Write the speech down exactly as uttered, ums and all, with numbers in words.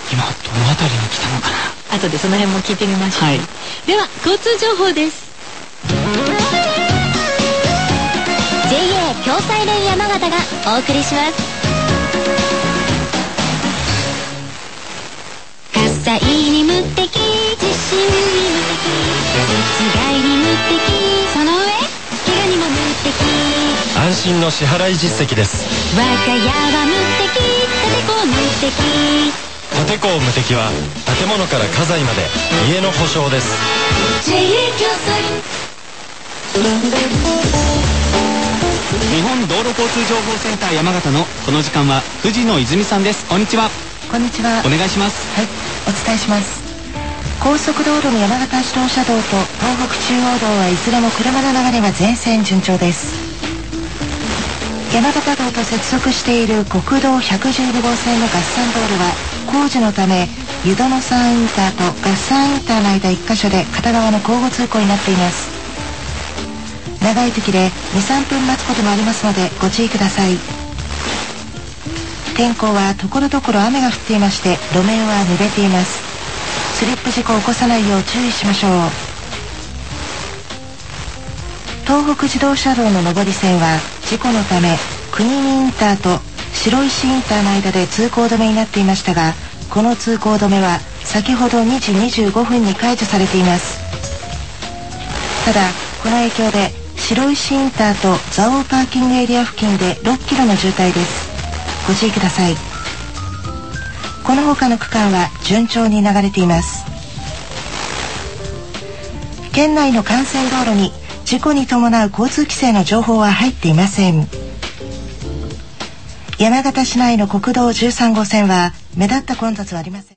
今どの辺りに来たのかな。 後でその辺も聞いてみましょう、はい、では交通情報です。 ジェイエー 京西連山形がお送りします。火災に無敵、地震に無敵、水害に無敵、その上怪我にも無敵、 安心の支払い実績です。 我が家は無敵、建て子無敵、 建工無敵は建物から家財まで家の保証です。 ジェイエー 京西。 日本道路交通情報センター山形のこの時間は藤野泉さんです。こんにちは。 こんにちは。 お願いします。 はい、お伝えします。高速道路の山形自動車道と東北中央道はいずれも車の流れは全線順調です。山形道と接続している国道ひゃくじゅうに号線の合算道路は工事のため湯殿山インターと合算インターの間いっか所で片側の交互通行になっています。長い時で にさんぷん待つこともありますのでご注意ください。天候はところどころ雨が降っていまして路面は濡れています。スリップ事故を起こさないよう注意しましょう。東北自動車道の上り線は事故のため国見インターと白石インターの間で通行止めになっていましたが、この通行止めは先ほどにじにじゅうごふんに解除されています。ただこの影響で白石インターと蔵王パーキングエリア付近でろっキロの渋滞です。ご注意ください。この他の区間は順調に流れています。県内の幹線道路に事故に伴う交通規制の情報は入っていません。山形市内の国道じゅうさん号線は目立った混雑はありません。